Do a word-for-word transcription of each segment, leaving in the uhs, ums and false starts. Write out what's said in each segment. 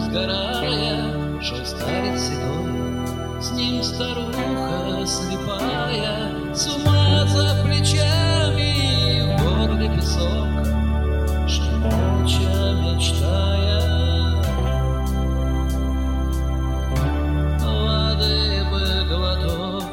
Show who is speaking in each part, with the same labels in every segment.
Speaker 1: сгорая, шел старец седой, с ним старуха слепая, с ума за плечами, в горле песок, шли молча мечтая. Воды бы глоток,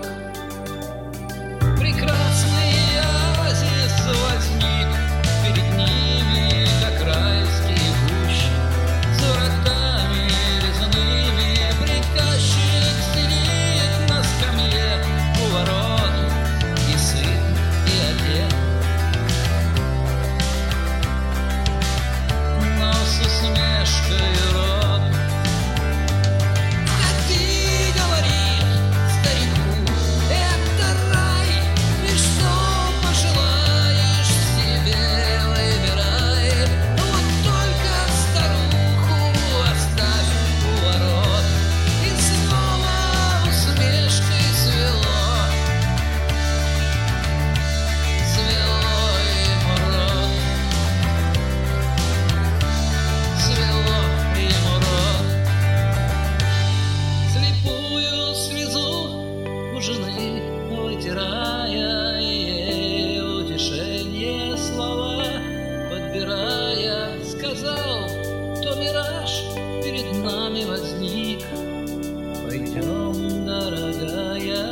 Speaker 1: прекрасный оазис возник перед ними, как райский гущ, с вратами резными. Приказчик сидит на скамье у ворот, и сын, и отец, но с усмешкой рот. «Входи, — говорит старику, — это рай, и что пожелаешь, себе выбирай. Вот только старуху оставь у ворот». И снова усмешкой свело, свело ему рот, свело ему рот. Слепую слезу у жены вытирая, ей утешение слова подбирая, сказал: то мираж перед нами возник, пойдем, дорогая,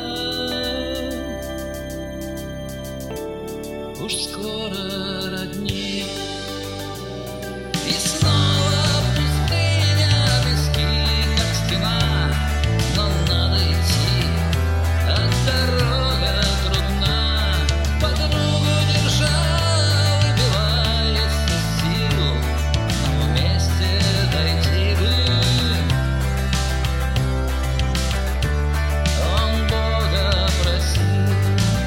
Speaker 1: уж скоро родник. И снова пустыня, пески, как стена, но надо идти, а дорога трудна. Подругу держа, выбиваясь из сил, но вместе дойти бы. Он Бога просил.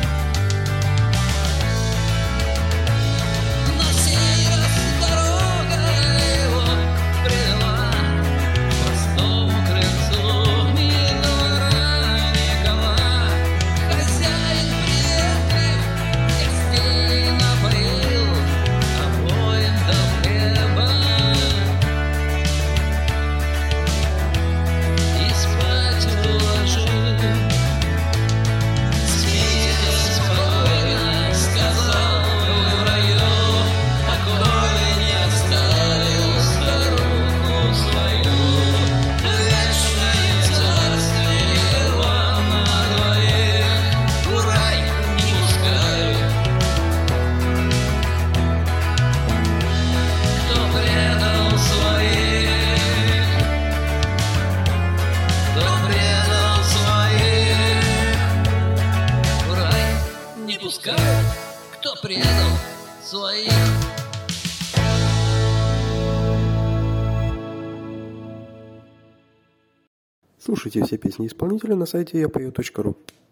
Speaker 1: На сей раз дорога его привела к простому крыльцу, ни двора, ни кола. Хозяин приветлив, гостей напоил, обоим дал хлеба и спать уложил. «Спите спокойно, — сказал, — вы в раю, покой не оставил старуху свою. Вечное царствие вам на двоих, в рай не пускаю. Кто предал своих, кто предал своих, в рай не пускаю. Кто предал своих».
Speaker 2: Слушайте все песни исполнителя на сайте я пою точка ру.